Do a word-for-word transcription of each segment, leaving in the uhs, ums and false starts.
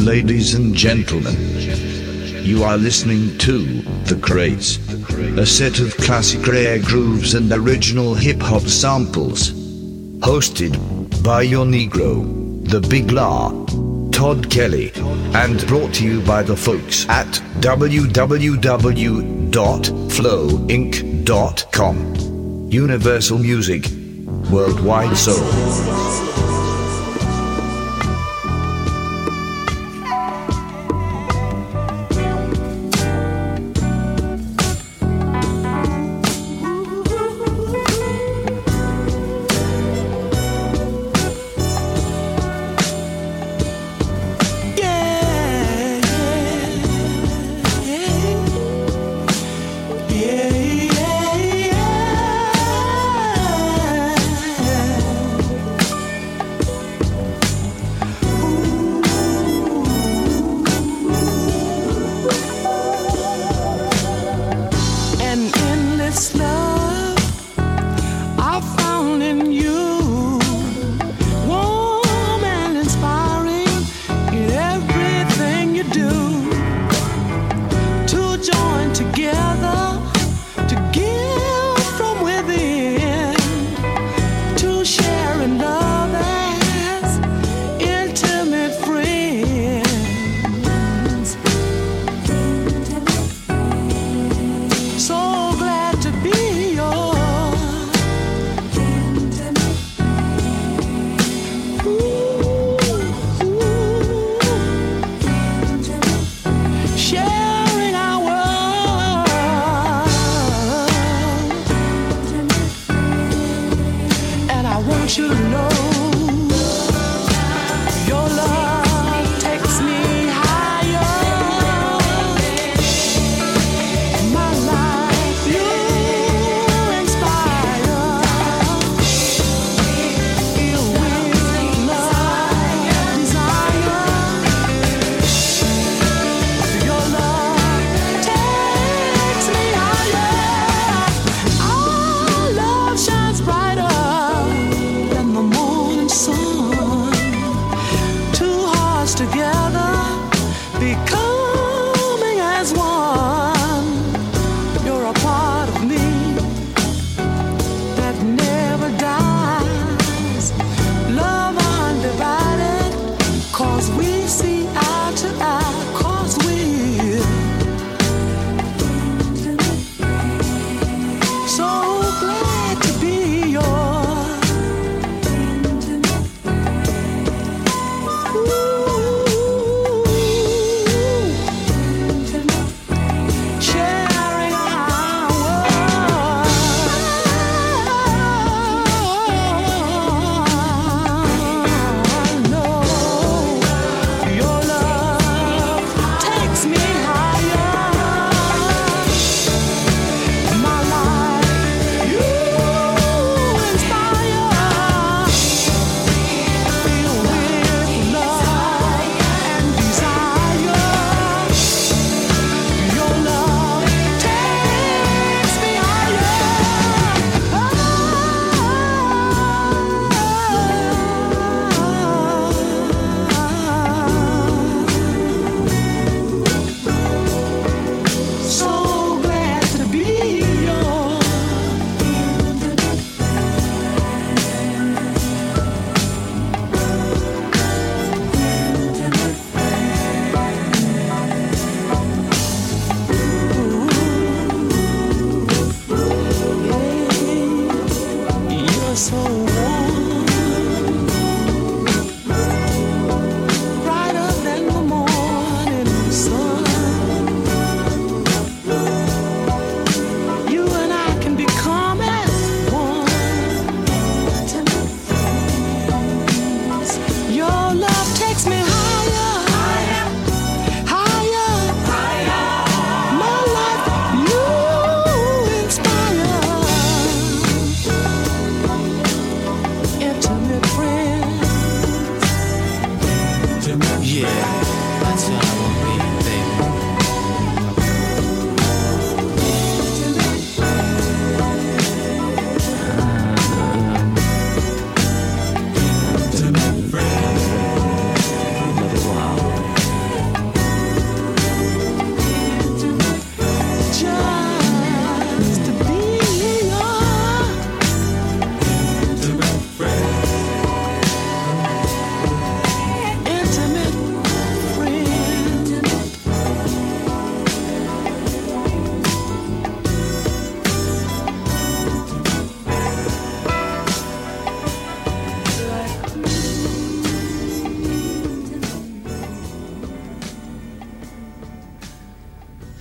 Ladies and gentlemen, you are listening to The Crates, a set of classic rare grooves and original hip-hop samples, hosted by your Negro, The Big La, Todd Kelly, and brought to you by the folks at w w w dot flow inc dot com. Universal Music, Worldwide Soul.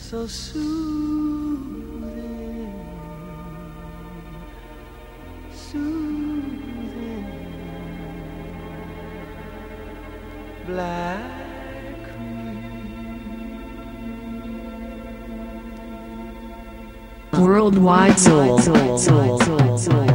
so soothing, soothing, black Worldwide Soul. Soul. Soul. Soul. Soul.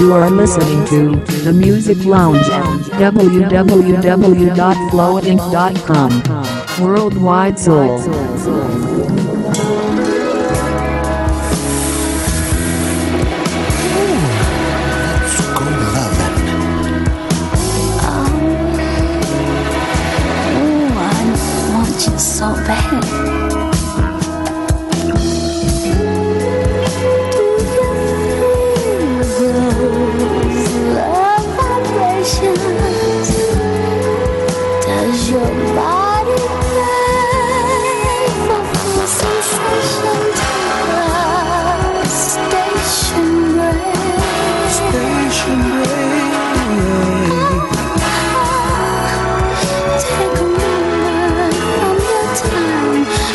You are listening to The Music Lounge at w w w dot flow inc dot com. Worldwide Soul. So bad. Love vibrations. Does your body crave for full sensations? Station break. Station break. Take a moment from your time.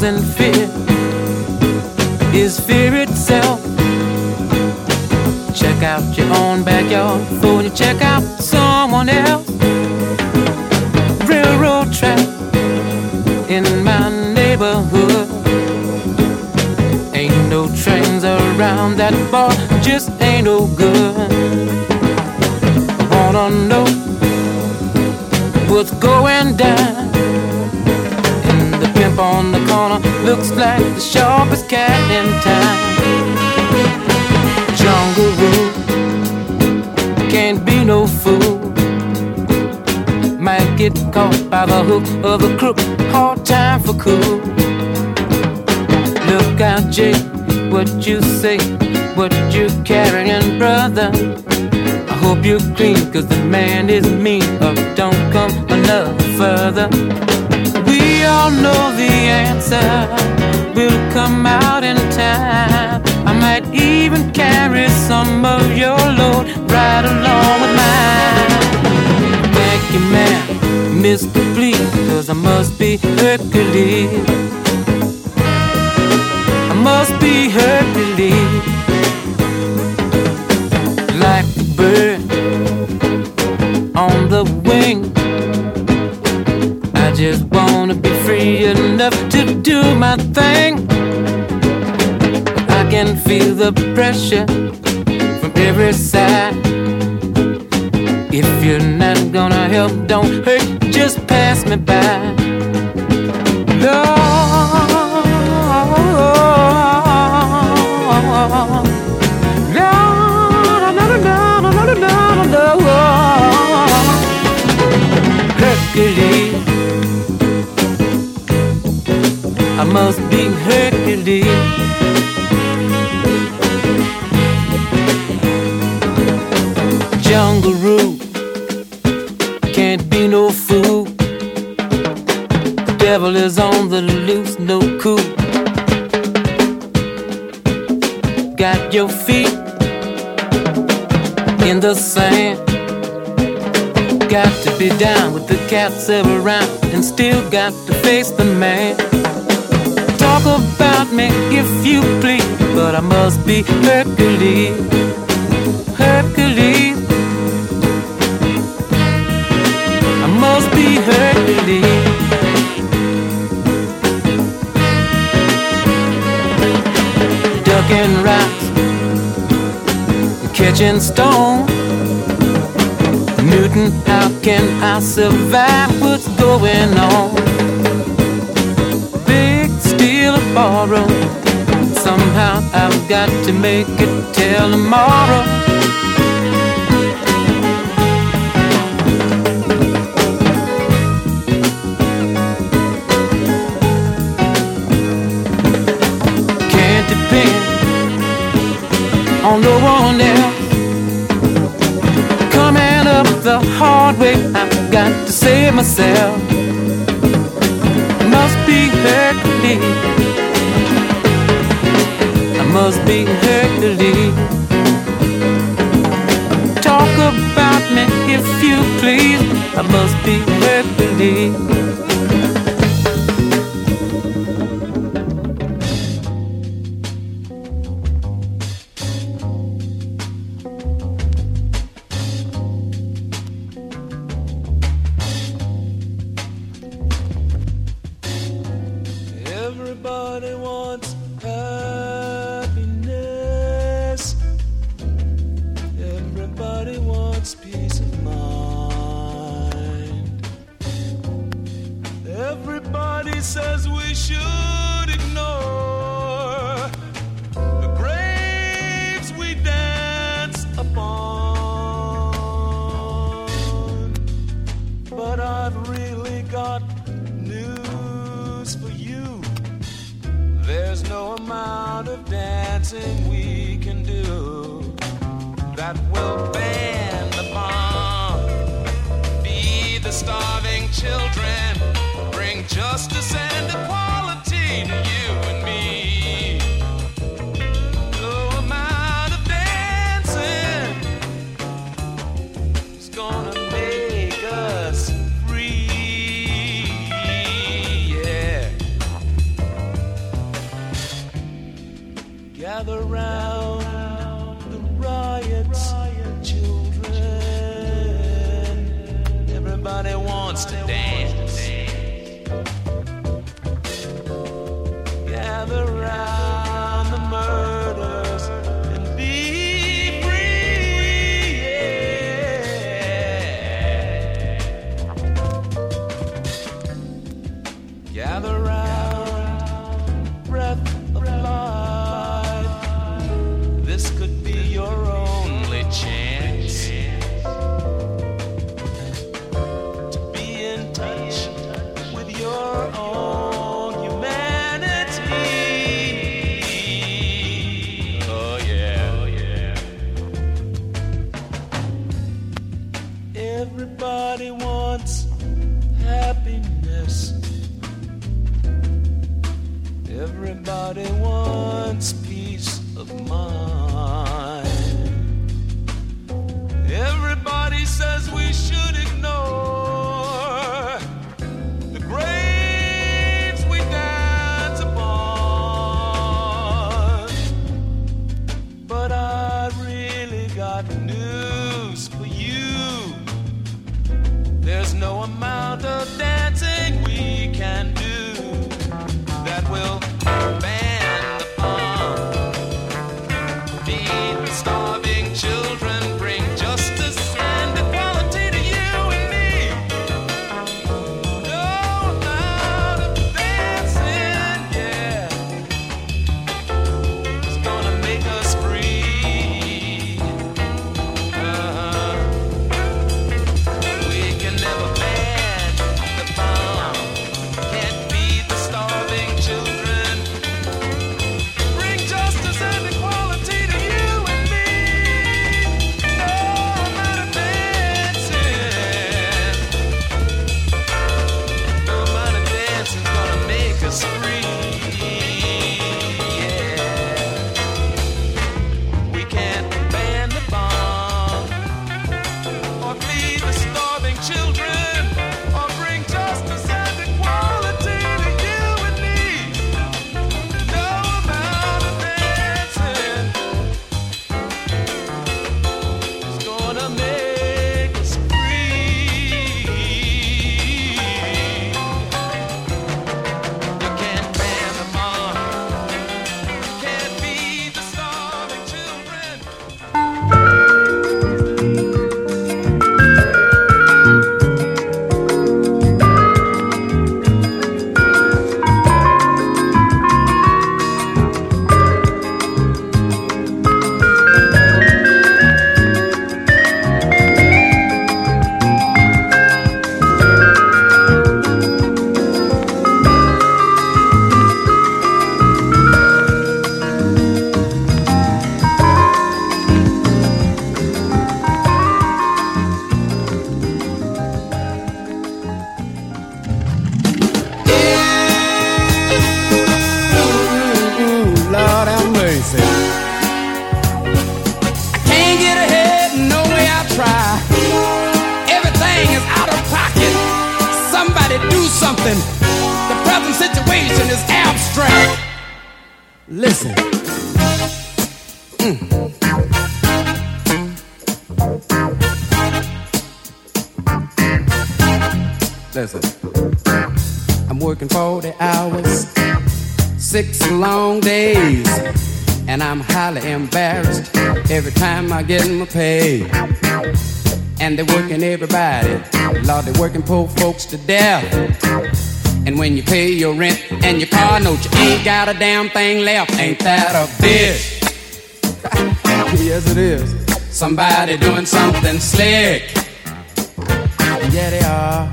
and fear is fear itself. Check out your own backyard before you check out someone else. Railroad track in my neighborhood. Ain't no trains around that bar, just ain't no good. I wanna know what's going down. And the pimp on the corner looks like the sharpest cat in town. Jungle rule, can't be no fool. Might get caught by the hook of a crook, hard time for cool. Look out, Jake, what you say, what you carrying, brother. I hope you're clean, cause the man is mean, or don't come another further. We all know the answer will come out in time. I might even carry some of your load right along with mine. Thank you, man, Mister Please, cause I must be Hercules. I must be Hercules. Like a bird on the wing, I just wanna be free enough to do my thing. I can feel the pressure from every side. If you're not gonna help, don't hurt, just pass me by. Lord, Lord, Lord, Lord, Lord, Hercules, I must be Hercules. Jungle rule, can't be no fool. Devil is on the loose, no cool. Got your feet in the sand. Got to be down with the cats around, and still got to face the man. Talk about me if you please, but I must be Hercules. Hercules, I must be Hercules. Ducking rocks, catching stone. Newton, how can I survive? What's going on? Big steal or borrow, somehow I've got to make it till tomorrow. Can't depend on no one else. Coming up the hard way, I've got to save myself. Must be Hercules, I must be Hercules. Talk about me if you please, I must be Hercules. Everybody wants happiness. Everybody wants peace of mind. Everybody says we should ignore the graves we dance upon. But I've really got news for you. There's no amount of dancing we can do that will bend the bomb, feed the starving children, bring justice and equality to you and me. No amount of dancing is gonna make us free, yeah. Gather round the riots, children. Everybody wants to dance. Gather round the murders and be free. Yeah. Gather round breath of life. This could be your only chance to be in touch with your own humanity. Oh yeah, oh yeah. Everybody wants happiness. Everybody wants peace of mind. Everybody says we should ignore the graves we dance upon. But I really got news for you. There's no amount of dancing we can do that will ban the bomb, feed the starving children, bring justice and equality to you and me. No amount of dancing, yeah, is gonna make us free. Uh-huh. We can never ban the bomb. Can't feed the starving children. Bring justice and equality to you and me. No amount of dancing, no amount of dancing's gonna make us free. Yeah. We can't ban the bomb or feed the starving children or bring justice and equality to you and me. No amount of dancing is gonna make us free. You can't ban the bomb, can't feed the starving children. Lord have mercy. I can't get ahead, no way I try. Everything is out of pocket. Somebody do something. The present situation is abstract. Listen. Mm. Listen. I'm working forty hours. Six long days, and I'm highly embarrassed every time I get my pay. And they're working everybody, Lord, they're working poor folks to death. And when you pay your rent and your car note, you ain't got a damn thing left. Ain't that a bitch? Yes, it is. Somebody doing something slick. Yeah, they are.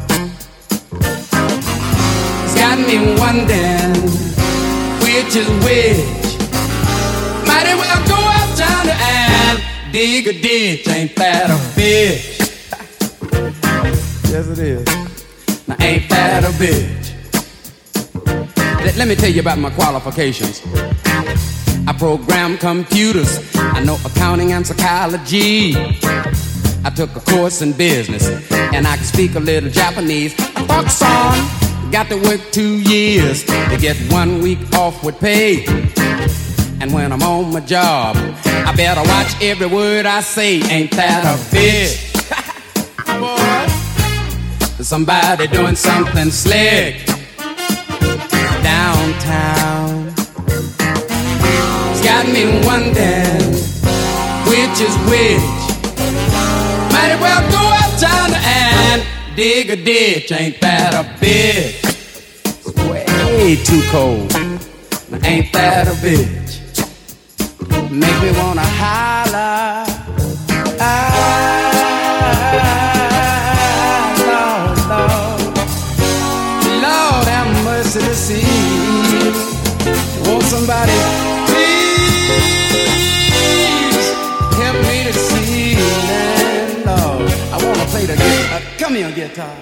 It's got me wondering which is which. Might as well go uptown and dig a ditch. Ain't that a bitch? Yes, it is. Now, ain't that a bitch? Let, let me tell you about my qualifications. I program computers. I know accounting and psychology. I took a course in business, and I can speak a little Japanese. I fuck son. Got to work two years to get one week off with pay. And when I'm on my job, I better watch every word I say. Ain't that a bitch? Boy, somebody doing something slick downtown. It's got me wondering which is which. Might as well go uptown and dig a ditch. Ain't that a bitch? It's way too cold. Ain't that a bitch? Make me wanna holler. Ah, Lord, Lord, Lord have mercy to see. Won't somebody please help me to see? And Lord, I wanna play the guitar. Uh, come here, guitar.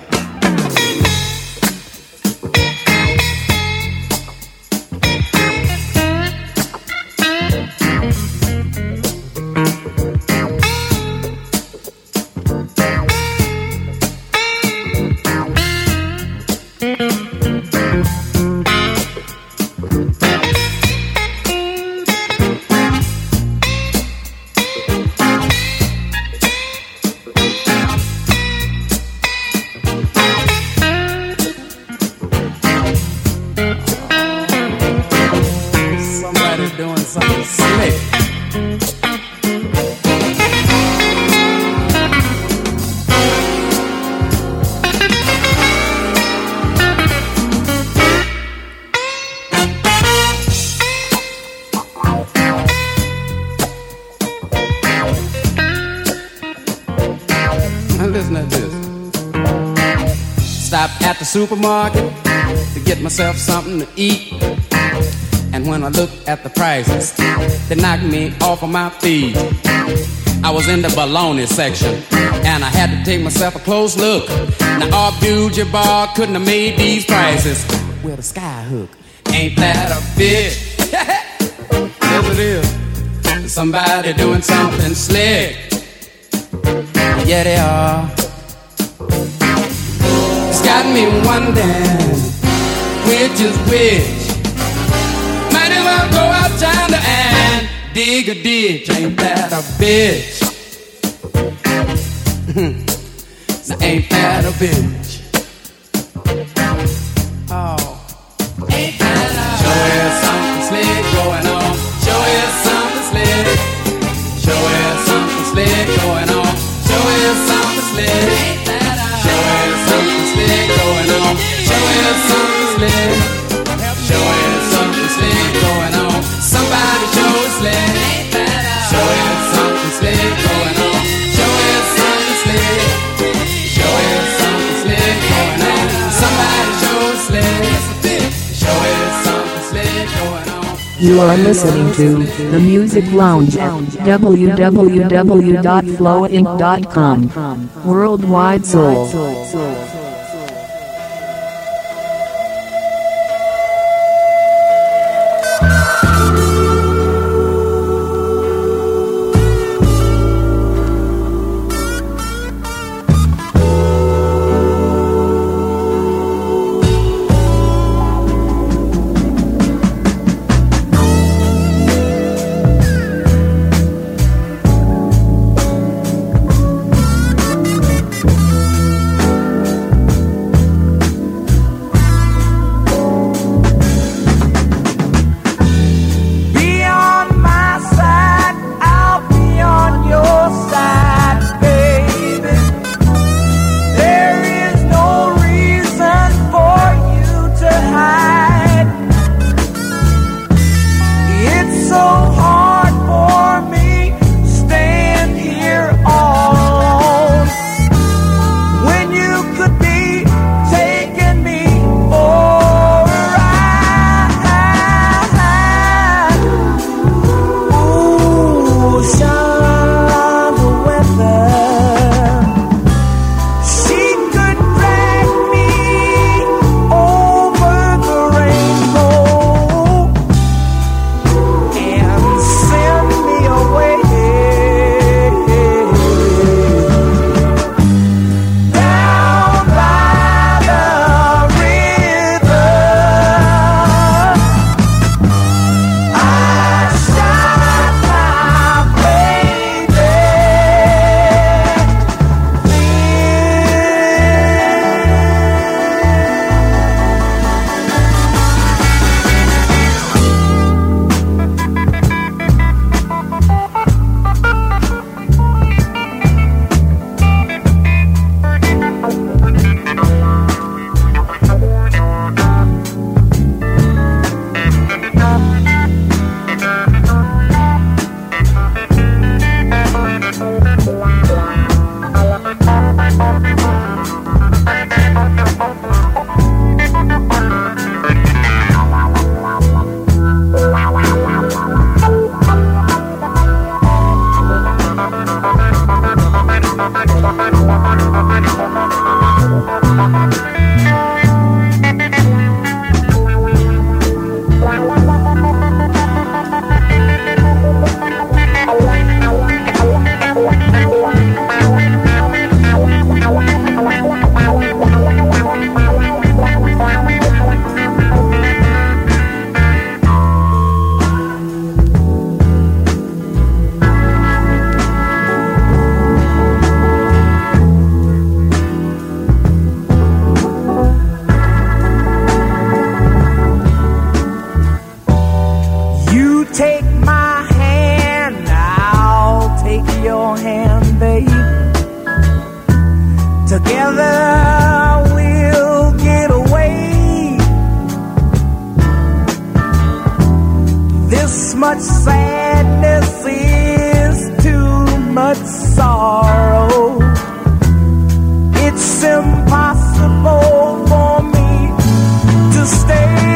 Supermarket to get myself something to eat, and when I looked at the prices, they knocked me off of my feet. I was in the bologna section, and I had to take myself a close look. Now Abdul-Jabbar couldn't have made these prices with a sky hook. Ain't that a bitch? Yes it is. Somebody doing something slick. Yeah they are. Got me wondering which is which. Might as well go out yonder and dig a ditch. Ain't that a bitch? Ain't that a bitch? Oh, ain't that a show you something slick going on. Show you something slick. Show you something slick going on. Show you something slick. Show you something slick going on. Show you something slick. Show you something slick going on. Somebody show us slick. Show you something slick going on. Show you something slick. Show you something slick going on. Somebody show us slick. Show you something slick going on. You are listening to The Music Lounge at w w w dot flow inc dot com. Worldwide Soul. Yeah. Take my hand, I'll take your hand, babe. Together we'll get away. This much sadness is too much sorrow. It's impossible for me to stay.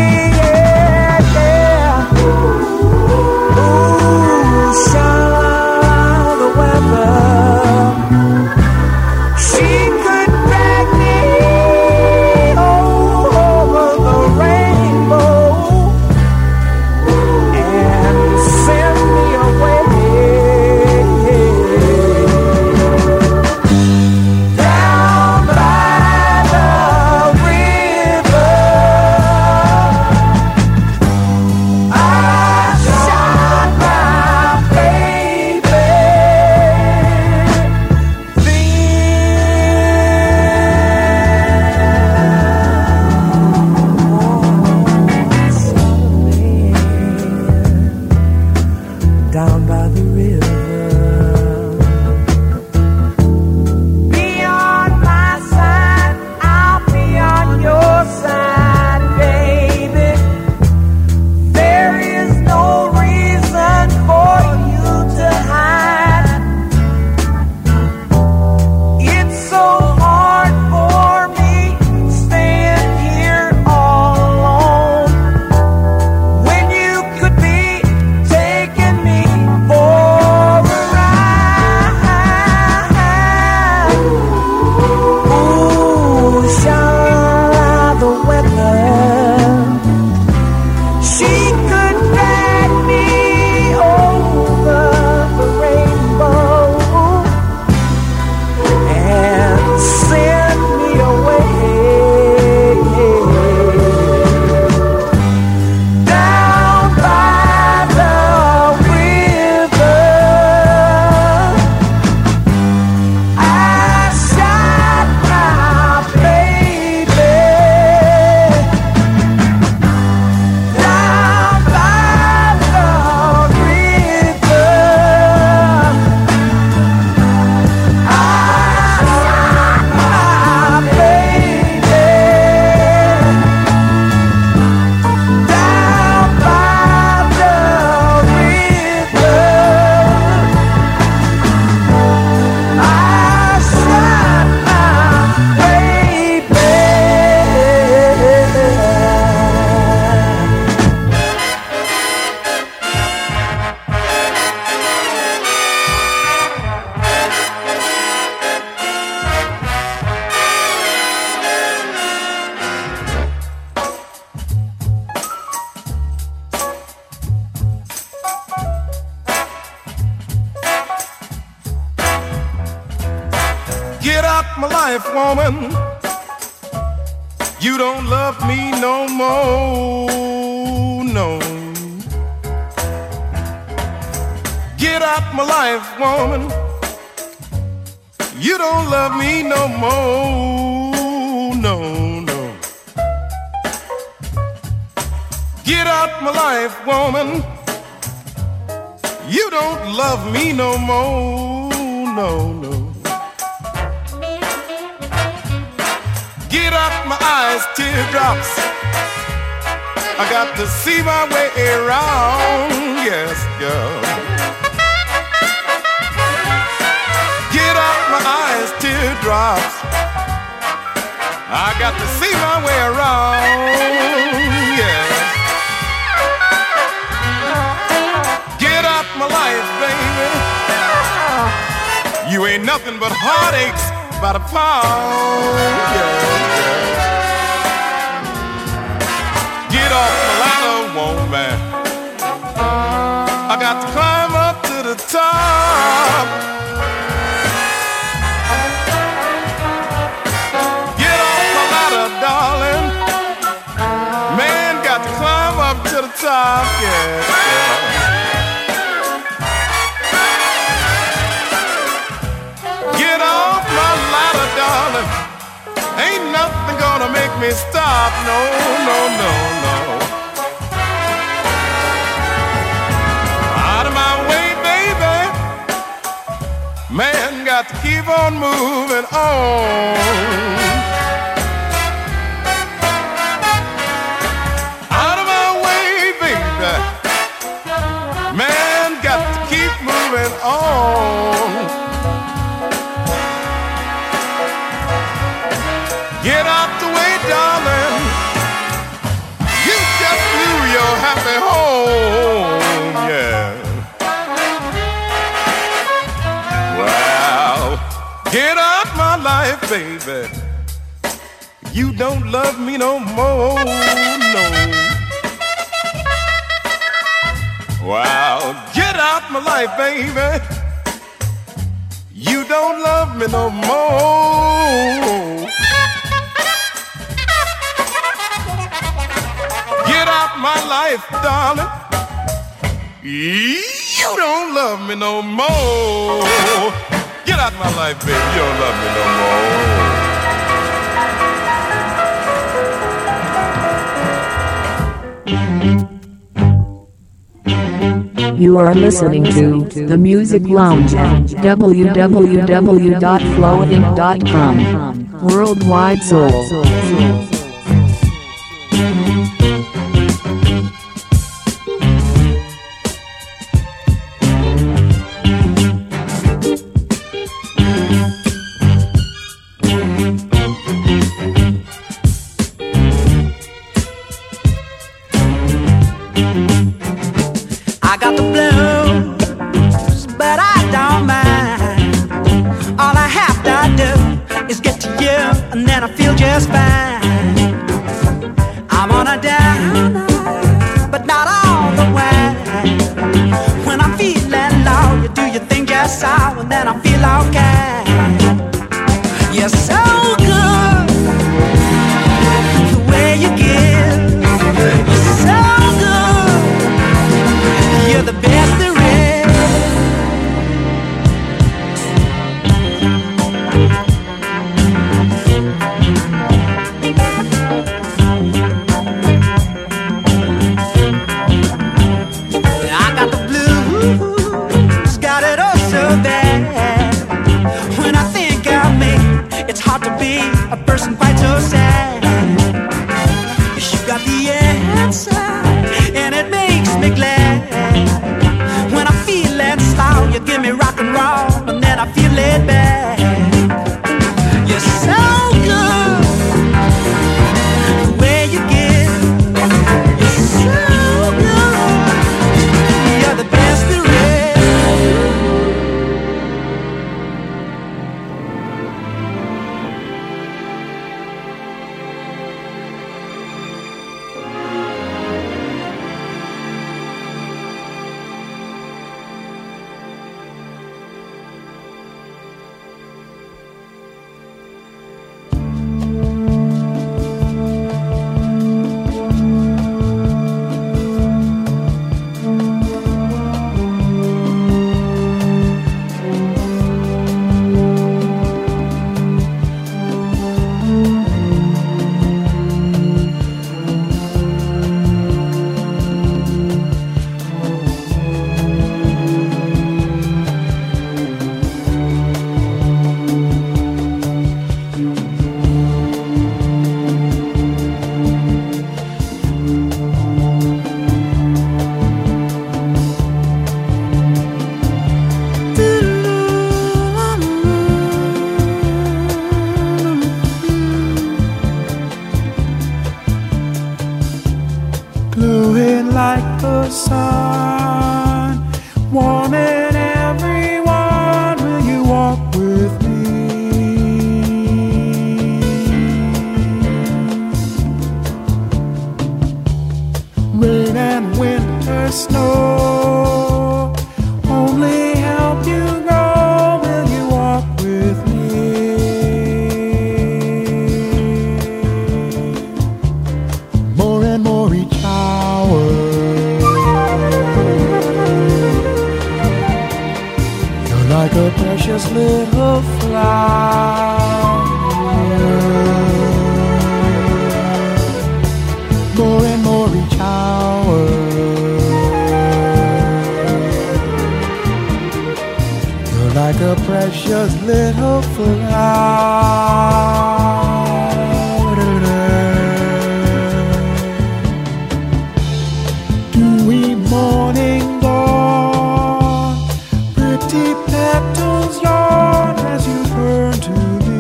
Woman, you don't love me no more, no. Get out my life, woman. You don't love me no more, no, no. Get out my life, woman. You don't love me no more, no, no. Get out my eyes, teardrops. I got to see my way around, yes, girl. Get out my eyes, teardrops. I got to see my way around, yes. Get out my life, baby. You ain't nothing but heartaches by the pound, yeah. Get off the ladder, woman. I got to climb up to the top. Get off the ladder, darling. Man got to climb up to the top, yeah. Get off my ladder, darling. Ain't nothing gonna make me stop, no, no, no, no. got to keep on moving on. Out of my way, baby. Man, got to keep moving on. Get out the way, darling. You just blew your happy home, yeah. Well, get out my life, baby. You don't love me no more, no. Wow, get out my life, baby. You don't love me no more. Get out my life, darling. You don't love me no more. Get out my life, baby. You don't love me no more. You are listening to The Music Lounge at w w w dot flow inc dot com. Worldwide Soul. I got the blues, but I don't mind. All I have to do is get to you, and then I feel just fine. I'm on a down, but not all the way. When I'm feeling low, you do your thing just so, and then I feel okay. You're so good, the way you give. You're so good. You're the best there is. I got the blues, got it oh so bad. When I think of me, it's hard to be a person quite so sad. You got the answer, and it makes me glad. When I'm feeling slow, you give me rock and roll, and then I feel it back. You're so good, the way you give. You're so good, you're the best there is. Glowing like the sun, warming everyone. Will you walk with me? Rain and winter snow only help you grow. Will you walk with me? More and more each hour, you're like a precious little flower. More and more each hour, you're like a precious precious little flower. Dewy morning dawn, pretty petals yawn as you turn to me,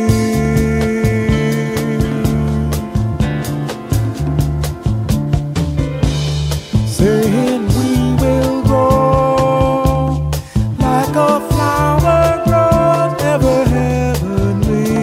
saying we will grow like a flower grows, ever heavenly.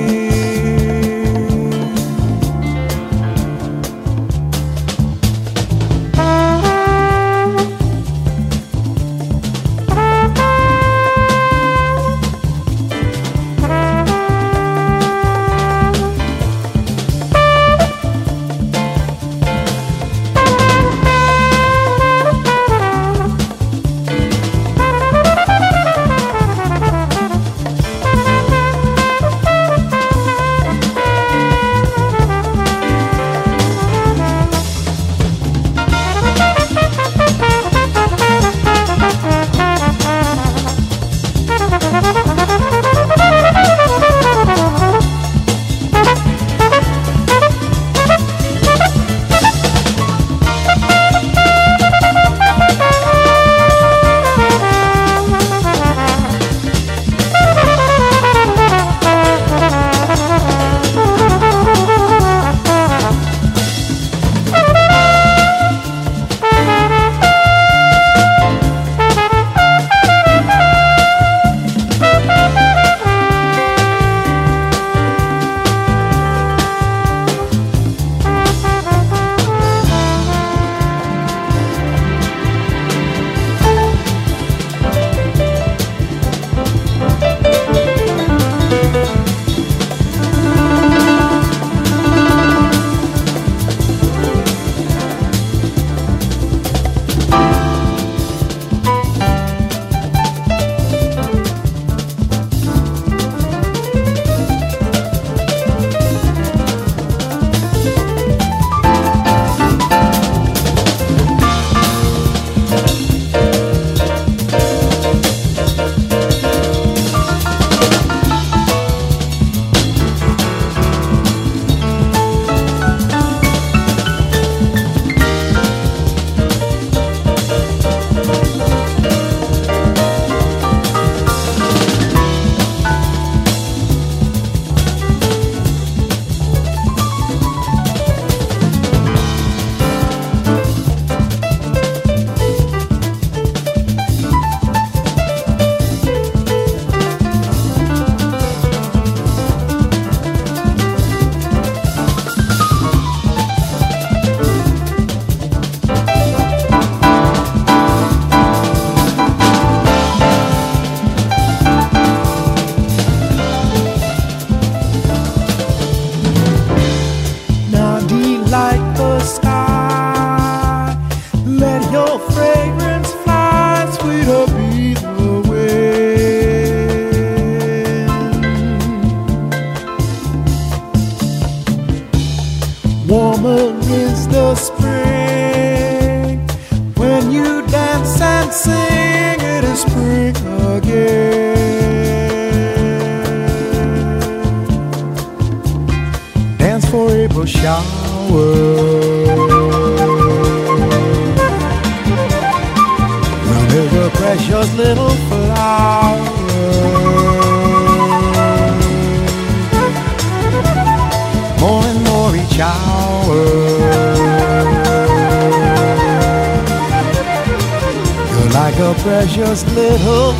Precious little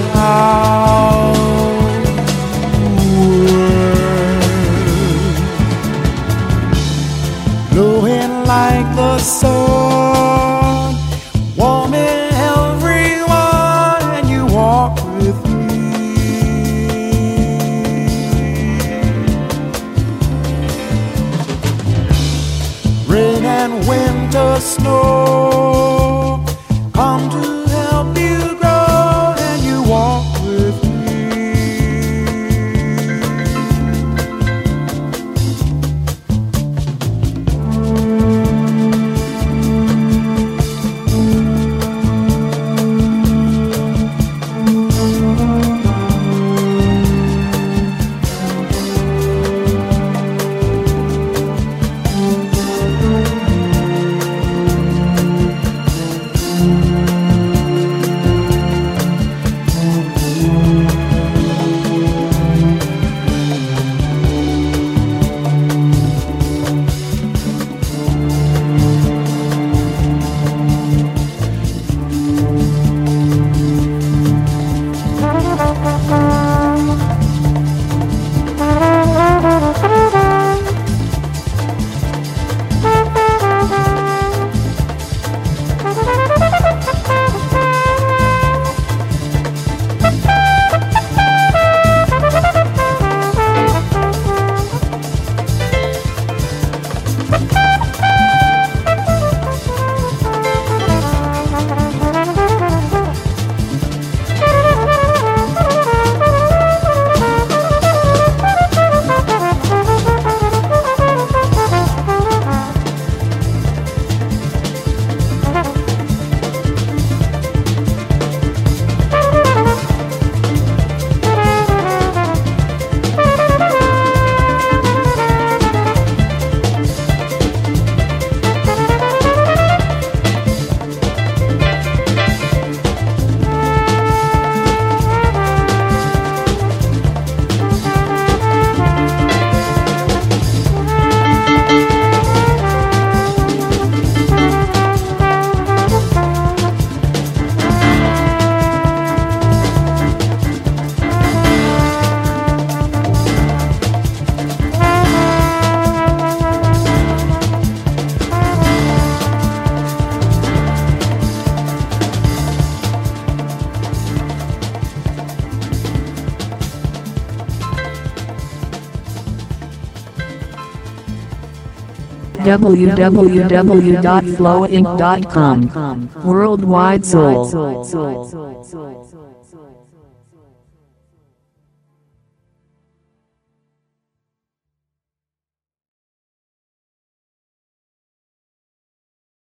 flower, glowing like the sun, warming everyone, and you walk with me. Rain and winter, snow come to help you grow, and you walk with me. w w w dot flow inc dot com. Worldwide Soul.